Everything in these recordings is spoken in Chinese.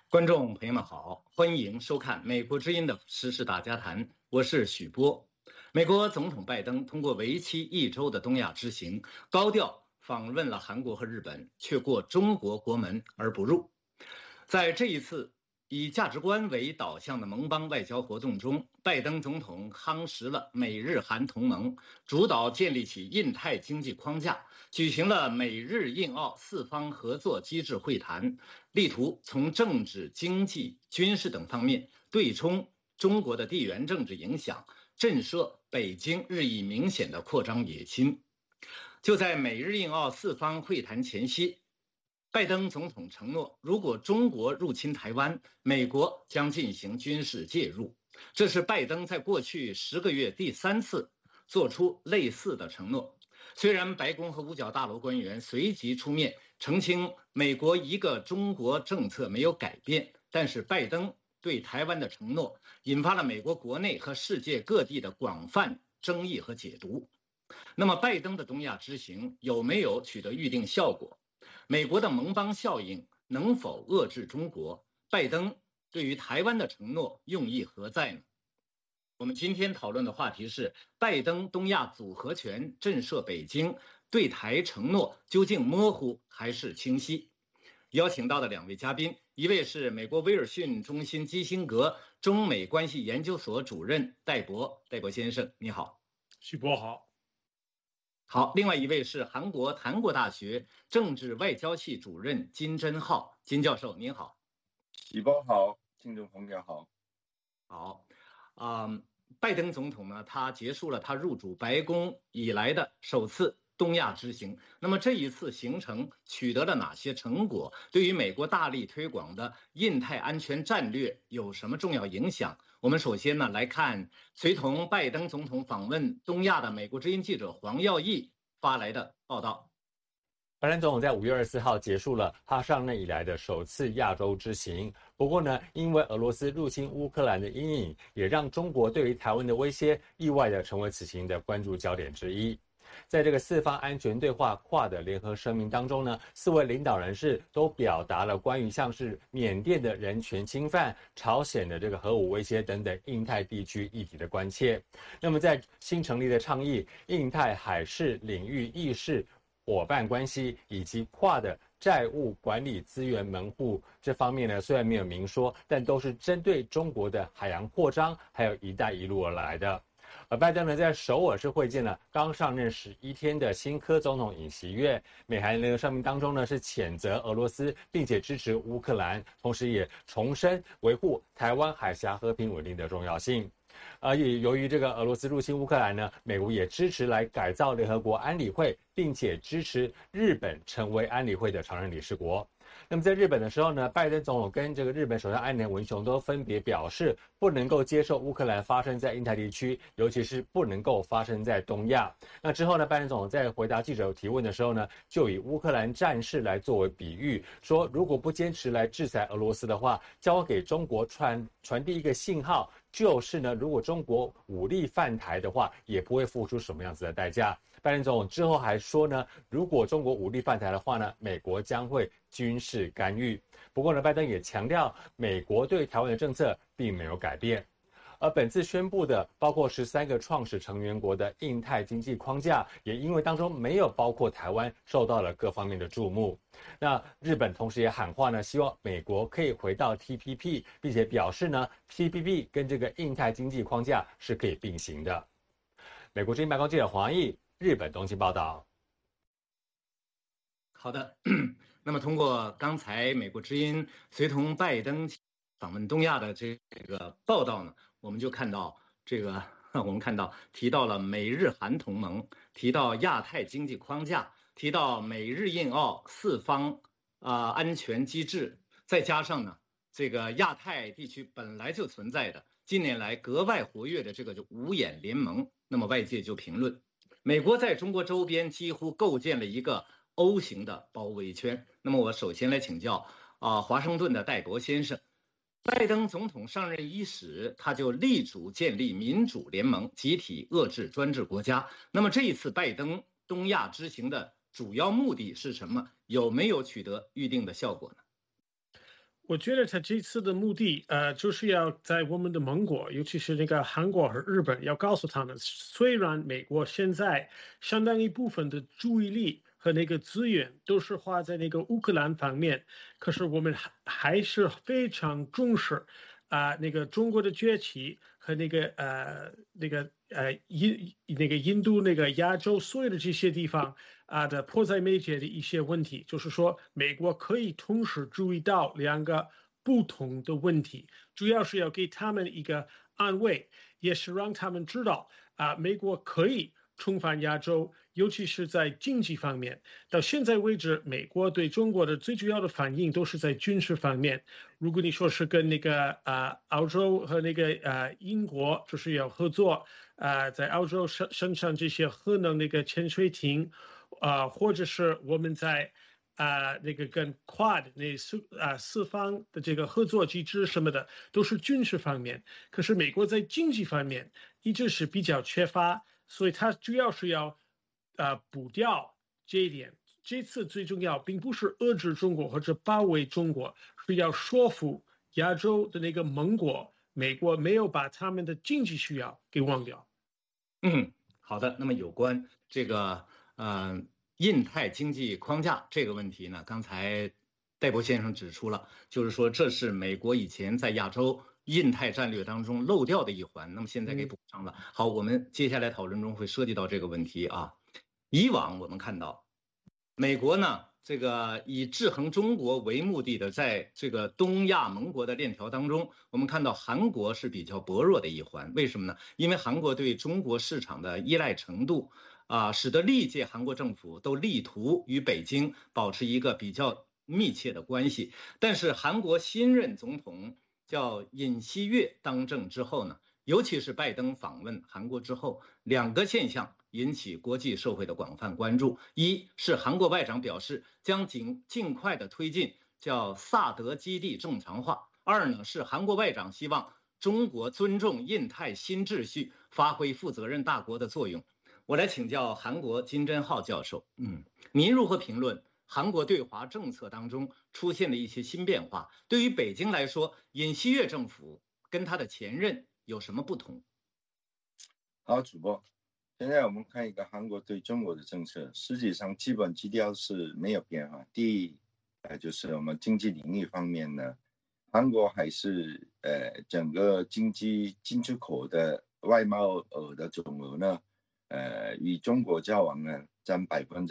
观众朋友们好，欢迎收看美国之音的时事大家谈，我是许波。美国总统拜登通过为期1周的东亚之行，高调访问了韩国和日本，却过中国国门而不入。在这一次以价值观为导向的盟邦外交活动中，拜登总统夯实了美日韩同盟，主导建立起印太经济框架，举行了美日印澳4方合作机制会谈，力图从政治、经济、军事等方面对冲中国的地缘政治影响，震慑北京日益明显的扩张野心。就在美日印澳4方会谈前夕，拜登总统承诺，如果中国入侵台湾，美国将进行军事介入。这是拜登在过去10个月第3次做出类似的承诺。虽然白宫和五角大楼官员随即出面澄清美国一个中国政策没有改变，但是拜登对台湾的承诺引发了美国国内和世界各地的广泛争议和解读。那么拜登的东亚之行有没有取得预定效果？美国的盟邦效应能否遏制中国？拜登对于台湾的承诺用意何在呢？我们今天讨论的话题是拜登东亚组合拳震慑北京，对台承诺究竟模糊还是清晰？邀请到的2位嘉宾，一位是美国威尔逊中心基辛格中美关系研究所主任戴博，戴博先生你好。 许波好。 好，另外一位是韩国檀国大学政治外交系主任金贞浩，金教授您好。 许波好，听众朋友好。 好，拜登总统呢，他结束了他入主白宫以来的首次东亚之行。那么这一次行程取得了哪些成果？对于美国大力推广的印太安全战略有什么重要影响？我们首先呢来看随同拜登总统访问东亚的美国之音记者黄耀义发来的报道。 拜登总统在5月24号结束了他上任以来的首次亚洲之行。不过呢，因为俄罗斯入侵乌克兰的阴影，也让中国对于台湾的威胁意外的成为此行的关注焦点之一。在这个4方安全对话跨的联合声明当中呢，4位领导人士都表达了关于像是缅甸的人权侵犯、朝鲜的这个核武威胁等等印太地区议题的关切。那么在新成立的倡议印太海事领域意识伙伴关系以及跨的债务管理资源门户这方面呢，虽然没有明说，但都是针对中国的海洋扩张还有一带一路而来的。而拜登呢，在首尔是会见了刚上任11天的新科总统尹锡悦。美韩联合声明当中呢，是谴责俄罗斯，并且支持乌克兰，同时也重申维护台湾海峡和平稳定的重要性。也由于这个俄罗斯入侵乌克兰呢，美国也支持来改造联合国安理会，并且支持日本成为安理会的常任理事国。那么在日本的时候呢，拜登总统跟这个日本首相岸田文雄都分别表示，不能够接受乌克兰发生在印太地区，尤其是不能够发生在东亚。那之后呢，拜登总统在回答记者提问的时候呢，就以乌克兰战事来作为比喻，说如果不坚持来制裁俄罗斯的话，将会给中国传递一个信号，就是呢，如果中国武力犯台的话，也不会付出什么样子的代价。拜登总统之后还说呢，如果中国武力犯台的话呢，美国将会军事干预。不过呢，拜登也强调，美国对台湾的政策并没有改变。而本次宣布的包括13个创始成员国的印太经济框架，也因为当中没有包括台湾，受到了各方面的注目。那日本同时也喊话呢，希望美国可以回到 TPP， 并且表示呢 TPP 跟这个印太经济框架是可以并行的。美国之音白宫记者黄奕，日本东京报道。 好的，那么通过刚才美国之音随同拜登访问东亚的这个报道呢，我们就看到提到了美日韩同盟，提到亚太经济框架，提到美日印澳4方安全机制，再加上呢这个亚太地区本来就存在的近年来格外活跃的这个五眼联盟，那么外界就评论，美国在中国周边几乎构建了一个 O 型的包围圈。那么我首先来请教华盛顿的戴博先生，拜登总统上任伊始，他就力主建立民主联盟，集体遏制专制国家。那么这一次拜登东亚之行的主要目的是什么？有没有取得预定的效果呢？ 我觉得他这次的目的，就是要在我们的盟国，尤其是那个韩国和日本，要告诉他们，虽然美国现在相当一部分的注意力和那个资源都是花在那个乌克兰方面，可是我们还是非常重视，那个中国的崛起和印度那个亚洲所有的这些地方。的迫在眉睫的一些问题，就是说，美国可以同时注意到两个不同的问题，主要是要给他们一个安慰，也是让他们知道美国可以重返亚洲，尤其是在经济方面。到现在为止，美国对中国的最主要的反应都是在军事方面。如果你说是跟那个澳洲和那个英国就是要合作，在澳洲生产这些核能那个潜水艇。或者是我们在那个跟 Quad 那四方的这个合作机制什么的，都是军事方面。可是美国在经济方面一直是比较缺乏，所以它主要是要补掉这一点。这次最重要并不是遏制中国或者包围中国，是要说服亚洲的那个盟国，美国没有把他们的经济需要给忘掉。 好的。那么有关这个印太经济框架这个问题呢，刚才戴博先生指出了，就是说这是美国以前在亚洲印太战略当中漏掉的一环，那么现在给补上了。好，我们接下来讨论中会涉及到这个问题啊。以往我们看到，美国呢，这个以制衡中国为目的的，在这个东亚盟国的链条当中，我们看到韩国是比较薄弱的一环。为什么呢？因为韩国对中国市场的依赖程度使得历届韩国政府都力图与北京保持一个比较密切的关系。但是韩国新任总统叫尹锡悦当政之后呢，尤其是拜登访问韩国之后，两个现象引起国际社会的广泛关注。一是韩国外长表示将尽快的推进叫萨德基地正常化。二呢是韩国外长希望中国尊重印太新秩序，发挥负责任大国的作用。我来请教韩国金贞浩教授，您如何评论韩国对华政策当中出现的一些新变化？对于北京来说，尹锡悦政府跟他的前任有什么不同？ 好，主播，现在我们看一个韩国对中国的政策，实际上基本基调是没有变化。第一，就是我们经济领域方面呢，韩国还是整个经济进出口的外贸额的总额呢，与中国交往呢占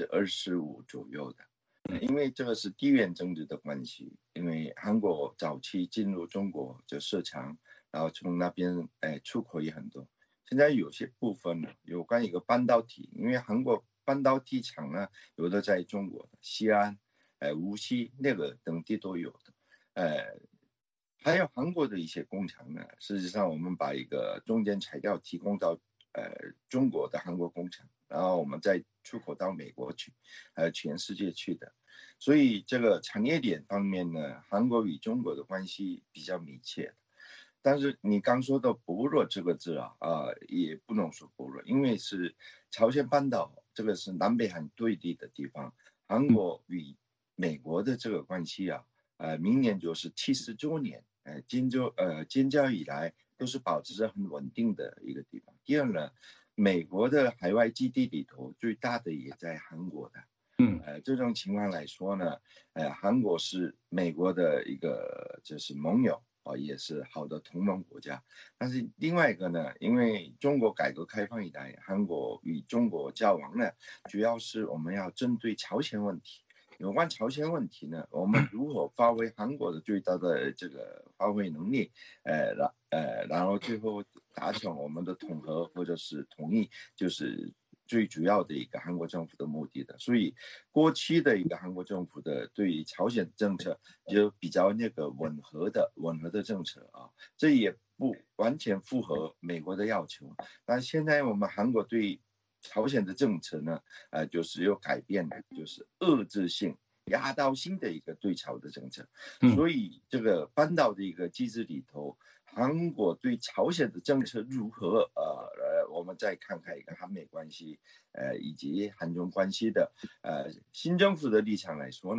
25%左右的。因为这个是地缘政治的关系，因为韩国早期进入中国就设厂，然后从那边出口也很多。现在有些部分呢，有关一个半导体，因为韩国半导体厂呢，有的在中国的西安、无锡那个等地都有的，还有韩国的一些工厂呢，事实上我们把一个中间材料提供到中国的韩国工厂，然后我们再出口到美国去，全世界去的。所以这个产业链方面呢，韩国与中国的关系比较密切。但是你刚说的薄弱这个字也不能说薄弱，因为是朝鲜半岛这个是南北韩对立的地方，韩国与美国的这个关系明年就是70周年，建交以来都是保持着很稳定的一个地方。第二呢，美国的海外基地里头最大的也在韩国的。这种情况来说呢，韩国是美国的一个就是盟友也是好的同盟国家。但是另外一个呢，因为中国改革开放以来，韩国与中国交往呢，主要是我们要针对朝鲜问题。有关朝鲜问题呢，我们如何发挥韩国的最大的这个发挥能力，然后最后达成我们的统合或者是统一，就是最主要的一个韩国政府的目的的。所以过去的一个韩国政府的对于朝鲜政策就比较那个吻合的政策这也不完全符合美国的要求。但现在我们韩国对朝鲜的政策呢，就是有改变的，就是遏制性、压倒性的一个对朝的政策。所以这个半岛的一个机制里头，韩国对朝鲜的政策如何？我们再看看一个韩美关系，以及韩中关系的新政府的立场来说呢，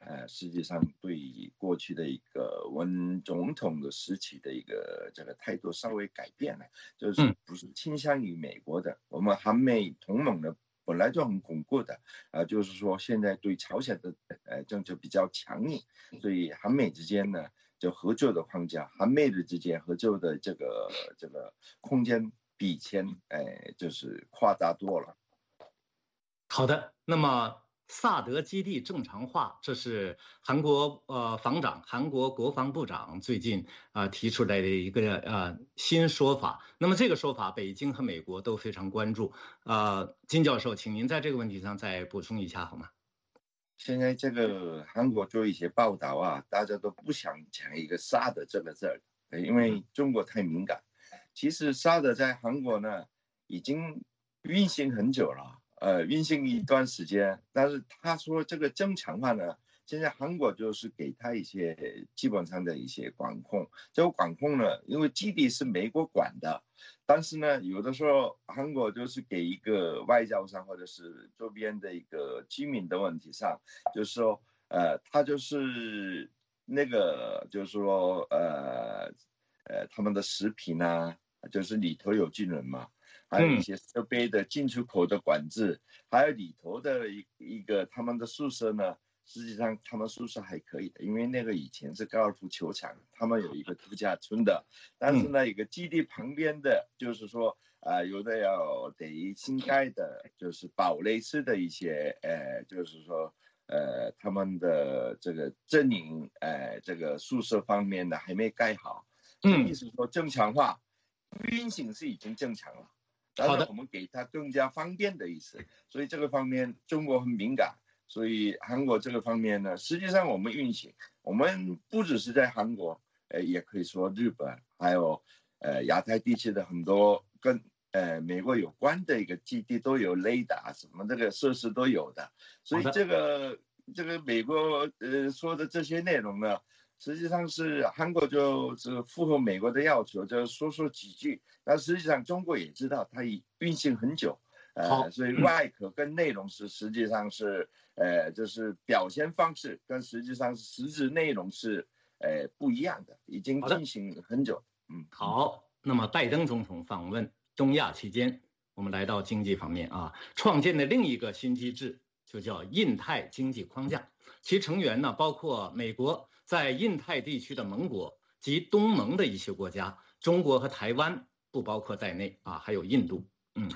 实际上对过去的一个文总统的时期的一个这个态度稍微改变了，就是不是倾向于美国的。我们韩美同盟呢本来就很巩固的，就是说现在对朝鲜的政策比较强硬，所以韩美之间呢就合作的框架，韩美日之间合作的这个空间比以前就是夸大多了。 好的，那么萨德基地正常化，这是韩国防长、韩国国防部长最近提出来的一个新说法。那么这个说法，北京和美国都非常关注。金教授，请您在这个问题上再补充一下好吗？ 现在这个韩国做一些报道大家都不想讲一个萨德这个字儿，因为中国太敏感。其实萨德在韩国呢已经运行很久了。运行一段时间，但是他说这个正常化呢，现在韩国就是给他一些基本上的一些管控。这个管控呢，因为基地是美国管的，但是呢，有的时候韩国就是给一个外交上或者是周边的一个居民的问题上，就是说，他就是那个就是说，他们的食品就是里头有军人嘛。还有一些设备的进出口的管制，还有里头的一个他们的宿舍呢，实际上他们宿舍还可以的，因为那个以前是高尔夫球场，他们有一个度假村的，但是呢，一个基地旁边的，就是说有的要得新盖的，就是堡垒式的一些就是说他们的这个阵营这个宿舍方面的还没盖好，意思说正常化运行是已经正常了。但是我们给他更加方便的意思，所以这个方面中国很敏感，所以韩国这个方面呢，实际上我们运行，我们不只是在韩国，也可以说日本，还有亚太地区的很多跟美国有关的一个基地都有雷达，什么这个设施都有的，所以这个美国说的这些内容呢。实际上是韩国就是符合美国的要求，就说几句。但实际上中国也知道它已运行很久，所以外壳跟内容是实际上是就是表现方式跟实际上实质内容是不一样的，已经进行很久。 好，那么拜登总统访问东亚期间，我们来到经济方面创建的另一个新机制就叫印太经济框架，其成员呢包括美国在印太地区的盟国及东盟的一些国家，中国和台湾不包括在内还有印度，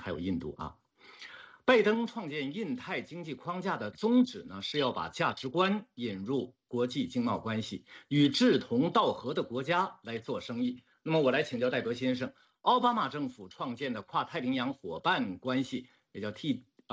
拜登创建印太经济框架的宗旨呢，是要把价值观引入国际经贸关系，与志同道合的国家来做生意。那么我来请教戴德先生，奥巴马政府创建的跨太平洋伙伴关系，也叫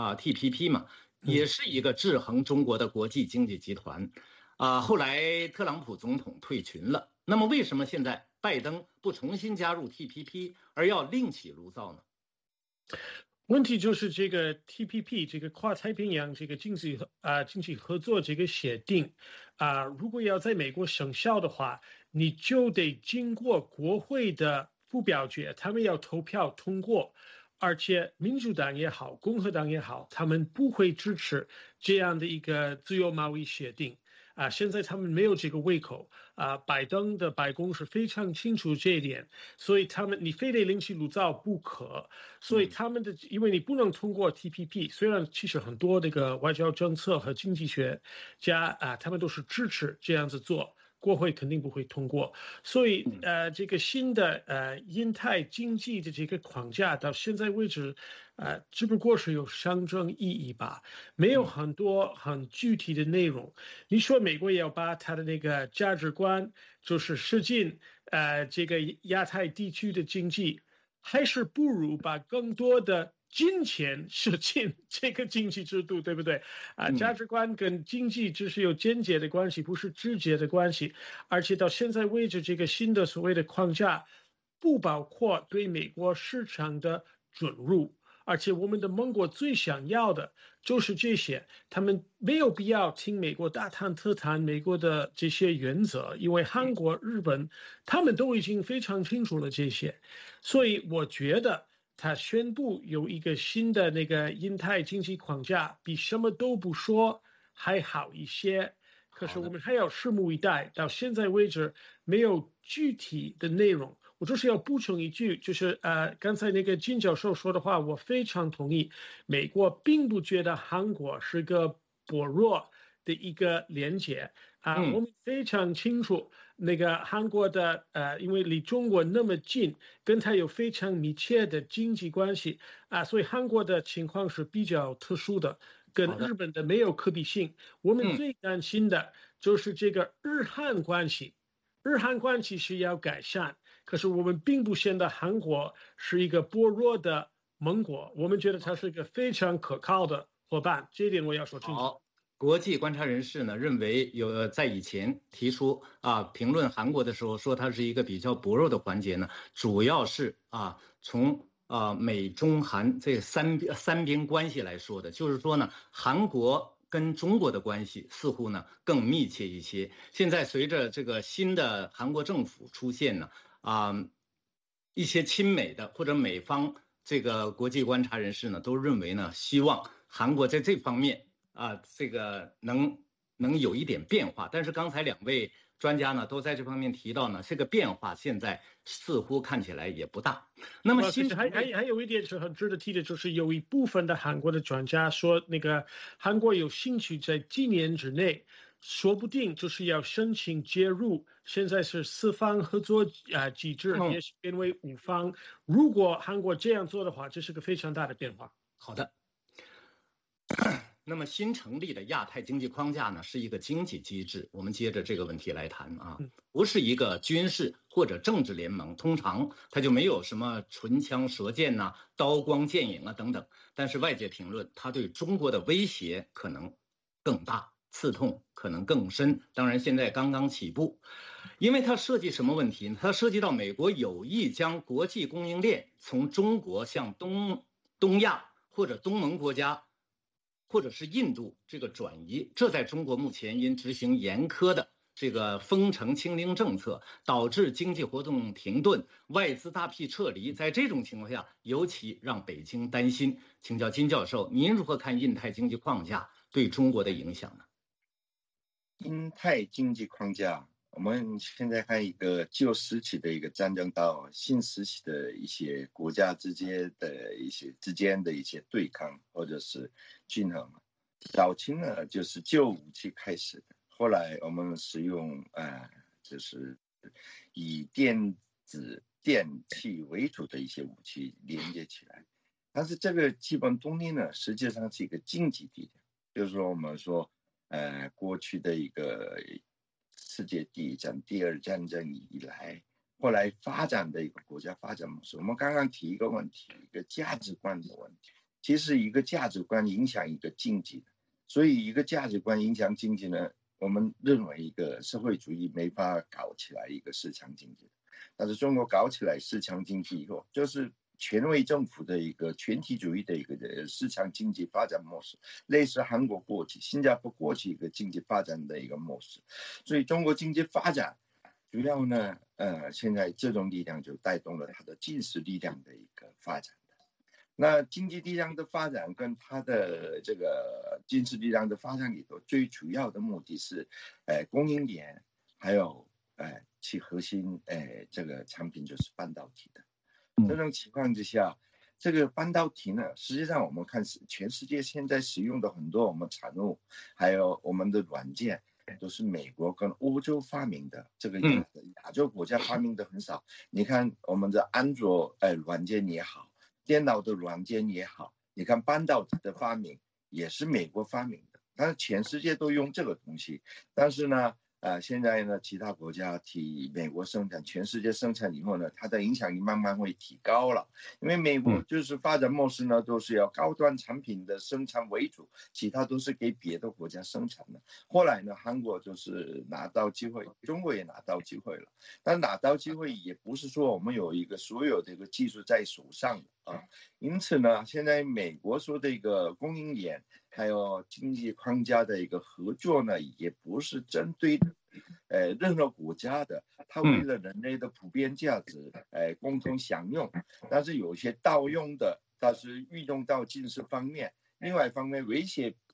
TPP 嘛，也是一个制衡中国的国际经济集团。后来特朗普总统退群了，那么为什么现在拜登不重新加入 TPP， 而要另起炉灶呢？ 问题就是这个 TPP 这个跨太平洋这个经济合作这个协定如果要在美国生效的话，你就得经过国会的不表决，他们要投票通过，而且民主党也好，共和党也好，他们不会支持这样的一个自由贸易协定。现在他们没有这个胃口拜登的白宫是非常清楚这一点，所以你非得另起炉灶不可。所以他们因为你不能通过 TPP， 虽然其实很多这个外交政策和经济学家他们都是支持这样子做，国会肯定不会通过。所以这个新的印太经济的这个框架到现在为止只不过是有象征意义吧，没有很多很具体的内容。你说美国也要把他的那个价值观就是使进这个亚太地区的经济，还是不如把更多的金钱使进这个经济制度，对不对价值观跟经济只是有间接的关系，不是直接的关系。而且到现在为止，这个新的所谓的框架不包括对美国市场的准入，而且我们的盟国最想要的就是这些，他们没有必要听美国大谈特谈美国的这些原则，因为韩国、日本他们都已经非常清楚了这些。所以我觉得他宣布有一个新的那个印太经济框架，比什么都不说还好一些。 可是我们还要拭目以待。到现在为止，没有具体的内容。我就是要补充一句，就是刚才那个金教授说的话，我非常同意。美国并不觉得韩国是个薄弱的一个连接我们非常清楚，那个韩国的因为离中国那么近，跟它有非常密切的经济关系所以韩国的情况是比较特殊的，跟日本的没有可比性。我们最担心的就是这个日韩关系，日韩关系是要改善。可是我们并不觉得韩国是一个薄弱的盟国，我们觉得它是一个非常可靠的伙伴，这一点我要说清楚。 好，国际观察人士呢认为在以前提出评论韩国的时候说它是一个比较薄弱的环节呢，主要是从美中韩这三边关系来说的，就是说呢，韩国跟中国的关系似乎呢更密切一些。现在随着这个新的韩国政府出现呢。一些亲美的或者美方这个国际观察人士呢，都认为呢，希望韩国在这方面这个能有一点变化。但是刚才两位专家呢，都在这方面提到呢，这个变化现在似乎看起来也不大。那么还有一点是很值得提的，就是有一部分的韩国的专家说，那个韩国有兴趣在几年之内。说不定就是要申请介入，现在是四方合作机制，也许变为五方。如果韩国这样做的话，这是个非常大的变化。 好的。那么新成立的亚太经济框架呢，是一个经济机制。我们接着这个问题来谈不是一个军事或者政治联盟，通常它就没有什么唇枪舌剑刀光剑影等等。但是外界评论，它对中国的威胁可能更大。刺痛可能更深，当然现在刚刚起步，因为它涉及什么问题呢？它涉及到美国有意将国际供应链从中国向东亚或者东盟国家，或者是印度这个转移，这在中国目前因执行严苛的这个封城清零政策，导致经济活动停顿，外资大批撤离，在这种情况下，尤其让北京担心。请教金教授，您如何看印太经济框架对中国的影响呢？ 印太经济框架，我们现在看一个旧时期的一个战争到新时期的一些国家之间的一些对抗或者是均衡。早期呢就是旧武器开始的，后来我们使用就是以电子电器为主的一些武器连接起来。但是这个基本动力呢，实际上是一个经济力量，就是说我们说。过去的一个世界第一战、第二战争以来，后来发展的一个国家发展模式。我们刚刚提一个问题，一个价值观的问题。其实一个价值观影响一个经济的，所以一个价值观影响经济呢，我们认为一个社会主义没法搞起来一个市场经济，但是中国搞起来市场经济以后，就是权威政府的一个全体主义的一个市场经济发展模式，类似韩国过去、新加坡过去一个经济发展的一个模式。所以中国经济发展主要呢，现在这种力量就带动了它的军事力量的一个发展。那经济力量的发展跟它的这个军事力量的发展里头，最主要的目的是，供应链，还有其核心这个产品就是半导体的。这种情况之下，这个半导体呢，实际上我们看全世界现在使用的很多我们产物，还有我们的软件，都是美国跟欧洲发明的。这个亚洲国家发明的很少。你看我们的安卓软件也好，电脑的软件也好，你看半导体的发明也是美国发明的，但是全世界都用这个东西。但是呢，现在呢，其他国家替美国生产，全世界生产以后呢，它的影响力慢慢会提高了。因为美国就是发展模式呢，都是要高端产品的生产为主，其他都是给别的国家生产的。后来呢，韩国就是拿到机会，中国也拿到机会了。但拿到机会也不是说我们有一个所有的一个技术在手上的因此呢，现在美国说的一个供应链还有经济框架的一个合作呢，也不是针对任何国家的，它为了人类的普遍价值共同享用。但是有些盗用的，但是运用到军事方面，另外一方面威胁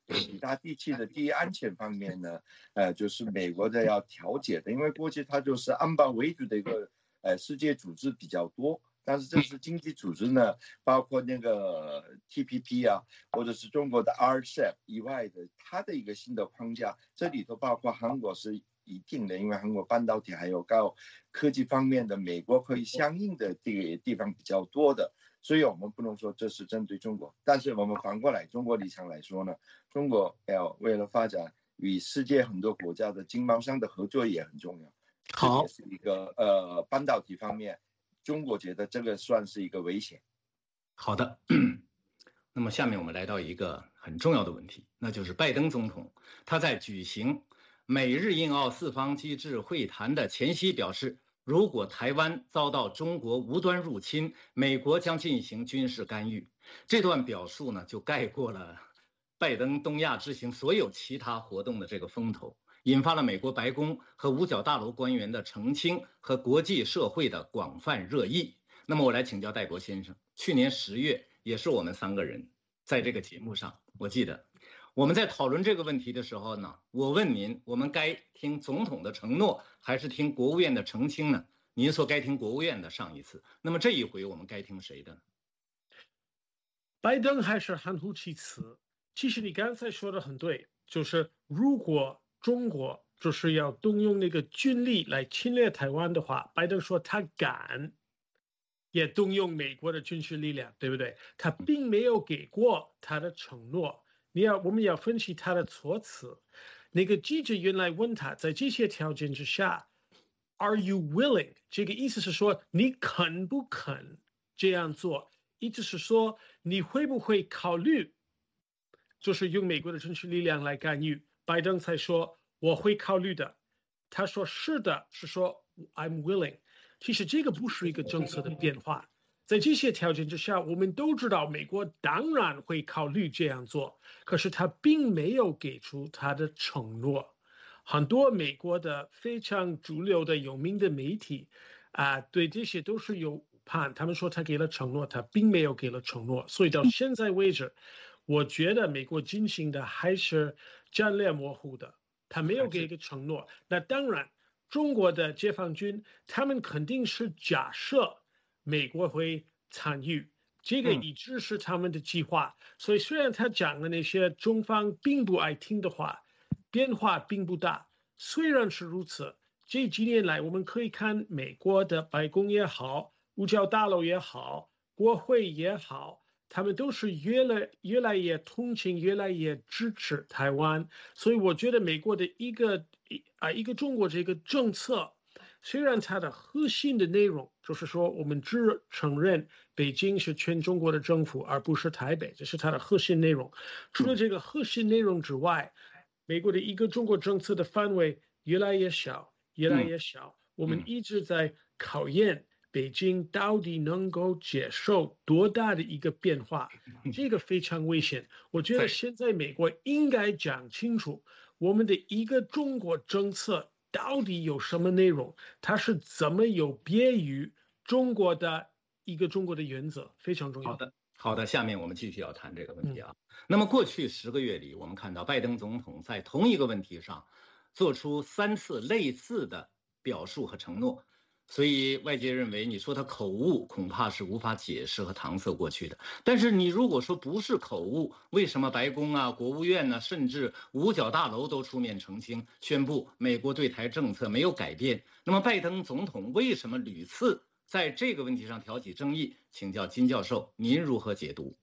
其他地区的第一安全方面呢，就是美国的要调解的，因为过去它就是安保为主的一个世界组织比较多。但是这是经济组织呢，包括那个 TPP 啊，或者是中国的 RCEP 以外的，它的一个新的框架，这里头包括韩国是一定的，因为韩国半导体还有高科技方面的，美国可以相应的这个地方比较多的，所以我们不能说这是针对中国。但是我们反过来，中国立场来说呢，中国要为了发展与世界很多国家的经贸商的合作也很重要，这也是一个半导体方面。中国觉得这个算是一个危险。 好的，那么下面我们来到一个很重要的问题，那就是拜登总统他在举行美日印澳四方机制会谈的前夕表示，如果台湾遭到中国无端入侵，美国将进行军事干预。这段表述呢，就盖过了拜登东亚之行所有其他活动的这个风头，引发了美国白宫和五角大楼官员的澄清和国际社会的广泛热议。那么我来请教戴国先生，去年10月也是我们3个人在这个节目上，我记得我们在讨论这个问题的时候呢，我问您，我们该听总统的承诺还是听国务院的澄清呢？您说该听国务院的上一次，那么这一回我们该听谁的呢？ 拜登还是含糊其辞。其实你刚才说的很对，就是如果中国就是要动用那个军力来侵略台湾的话，拜登说他敢也动用美国的军事力量，对不对？他并没有给过他的承诺。我们要分析他的措辞。那个记者原来问他，在这些条件之下 ，Are you willing？ 这个意思是说你肯不肯这样做？意思是说你会不会考虑，就是用美国的军事力量来干预？拜登才说我会考虑的。他说是的，是说 I'm willing。其实这个不是一个政策的变化，在这些条件之下，我们都知道美国当然会考虑这样做，可是他并没有给出他的承诺。很多美国的非常主流的有名的媒体对这些都是有判，他们说他给了承诺，他并没有给了承诺，所以到现在为止，我觉得美国进行的还是战略模糊的，他没有给一个承诺。那当然。中国的解放军，他们肯定是假设美国会参与，这个一直是他们的计划。所以虽然他讲的那些中方并不爱听的话，变化并不大。虽然是如此，这几年来我们可以看美国的白宫也好，五角大楼也好，国会也好。他们都是越来越同情，越来越支持台湾，所以我觉得美国的一个中国这个政策，虽然它的核心的内容就是说我们只承认北京是全中国的政府，而不是台北，这是它的核心内容。除了这个核心内容之外，美国的一个中国政策的范围越来越小，越来越小。我们一直在考验。北京到底能够接受多大的一个变化？这个非常危险。我觉得现在美国应该讲清楚，我们的一个中国政策到底有什么内容，它是怎么有别于中国的一个中国的原则，非常重要。 好的，下面我们继续要谈这个问题啊。那么过去10个月里，我们看到拜登总统在同一个问题上做出3次类似的表述和承诺。所以外界认为，你说他口误，恐怕是无法解释和搪塞过去的。但是你如果说不是口误，为什么白宫啊、国务院呢，甚至五角大楼都出面澄清，宣布美国对台政策没有改变？那么拜登总统为什么屡次在这个问题上挑起争议？请教金教授，您如何解读？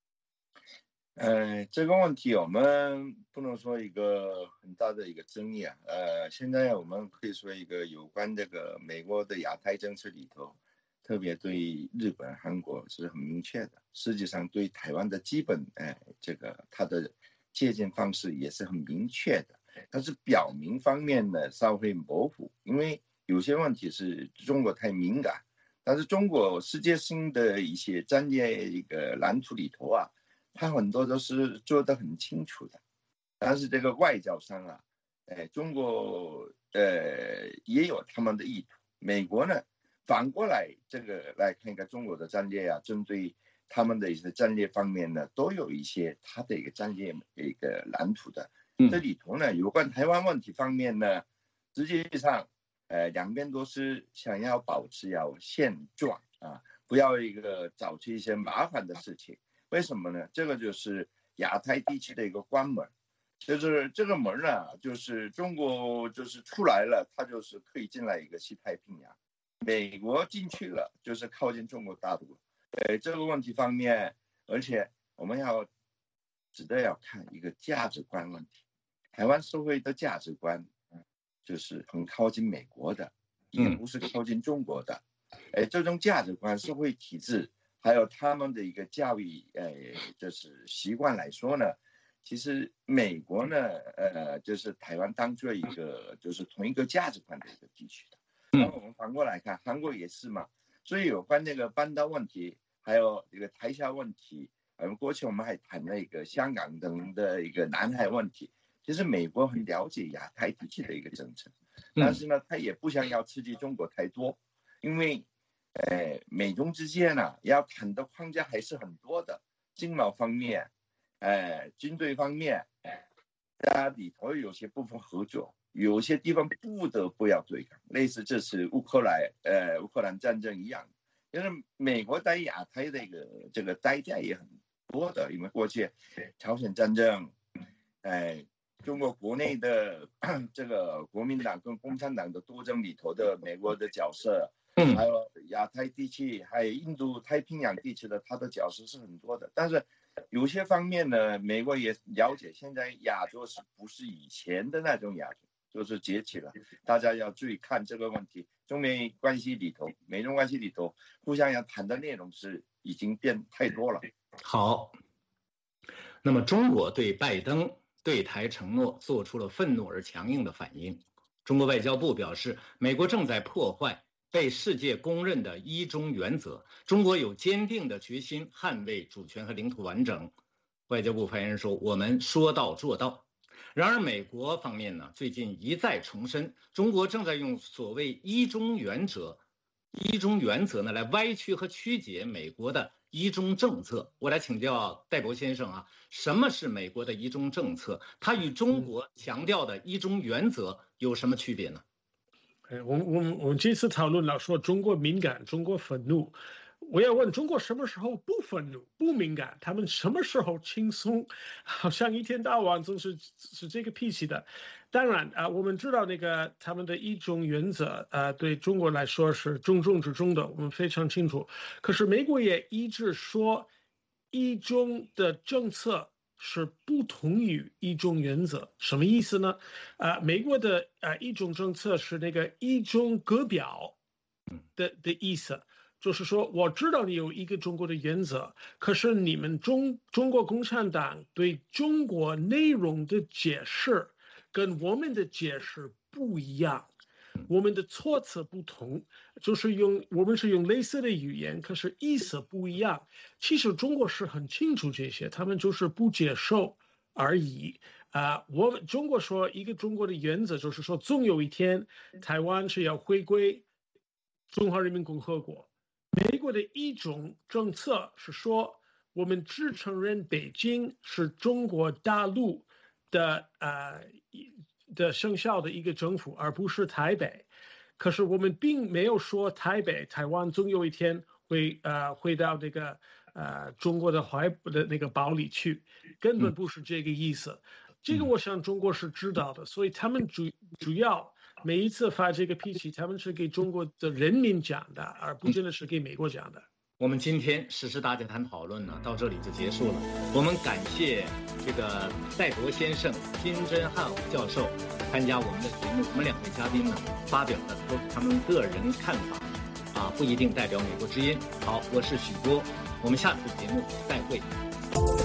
这个问题我们不能说一个很大的一个争议啊。现在我们可以说一个有关这个美国的亚太政策里头，特别对日本、韩国是很明确的。实际上对台湾的基本这个它的借鉴方式也是很明确的，但是表明方面呢稍微模糊，因为有些问题是中国太敏感，但是中国世界性的一些战略一个蓝图里头啊。他很多都是做得很清楚的，但是这个外交上啊，中国也有他们的意图。美国呢，反过来这个来看一个中国的战略啊，针对他们的一些战略方面呢，都有一些他的一个战略一个蓝图的。这里头呢，有关台湾问题方面呢，实际上，两边都是想要保持现状啊，不要找出一些麻烦的事情。为什么呢？这个就是亚太地区的一个关门，就是这个门呢，就是中国就是出来了，它就是可以进来一个西太平洋，美国进去了，就是靠近中国大陆。这个问题方面，而且我们要看一个价值观问题。台湾社会的价值观，就是很靠近美国的，也不是靠近中国的。这种价值观、社会体制，还有他们的一个教育，就是习惯来说呢，其实美国呢，就是台湾当做一个就是同一个价值观的一个地区的。然后我们反过来看，韩国也是嘛。所以有关那个半岛问题，还有这个台海问题，过去我们还谈了一个香港等的一个南海问题。其实美国很了解亚太地区的一个政策，但是呢，他也不想要刺激中国太多，因为，美中之间呢，要谈的框架还是很多的，经贸方面，军队方面，大家里头有些部分合作，有些地方不得不要对抗，类似这次乌克兰战争一样，就是美国在亚太的这个代价也很多的，因为过去朝鲜战争，中国国内的这个国民党跟共产党的斗争里头的美国的角色，还有亚太地区，还有印度太平洋地区的他的角色是很多的。但是有些方面呢，美国也了解现在亚洲是不是以前的那种亚洲，就是崛起了。大家要注意看这个问题，中美关系里头、美中关系里头，互相要谈的内容是已经变太多了。 好，那么中国对拜登对台承诺做出了愤怒而强硬的反应。中国外交部表示，美国正在破坏被世界公认的一中原则，中国有坚定的决心捍卫主权和领土完整。外交部发言人说，我们说到做到。然而美国方面呢，最近一再重申，中国正在用所谓一中原则呢来歪曲和曲解美国的一中政策。我来请教戴博先生啊，什么是美国的一中政策？它与中国强调的一中原则有什么区别呢？ 我们这次讨论了说中国敏感，中国愤怒。我要问中国什么时候不愤怒、不敏感？他们什么时候轻松？好像一天到晚总是这个脾气的。当然我们知道那个他们的一中原则对中国来说是重中之重的，我们非常清楚。可是美国也一直说一中的政策是不同于一中原则，什么意思呢？美国的一中政策是那个一中各表的意思。就是说，我知道你有一个中国的原则，可是你们中国共产党对中国内容的解释跟我们的解释不一样，我们的措辞不同，就是我们是用类似的语言，可是意思不一样。其实中国是很清楚这些，他们就是不接受而已。中国说一个中国的原则，就是说总有一天台湾是要回归中华人民共和国。美国的一种政策是说，我们只承认北京是中国大陆的生效的一个政府，而不是台北。可是我们并没有说台湾总有一天会回到这个中国的怀抱的那个堡里去，根本不是这个意思。这个我想中国是知道的，所以他们主要每一次发这个脾气，他们是给中国的人民讲的，而不真的是给美国讲的。 我们今天时事大家谈讨论呢，到这里就结束了。我们感谢这个戴博先生、金真汉教授参加我们的节目。我们两位嘉宾呢，发表了都他们个人看法，不一定代表美国之音。好，我是许波，我们下次节目再会。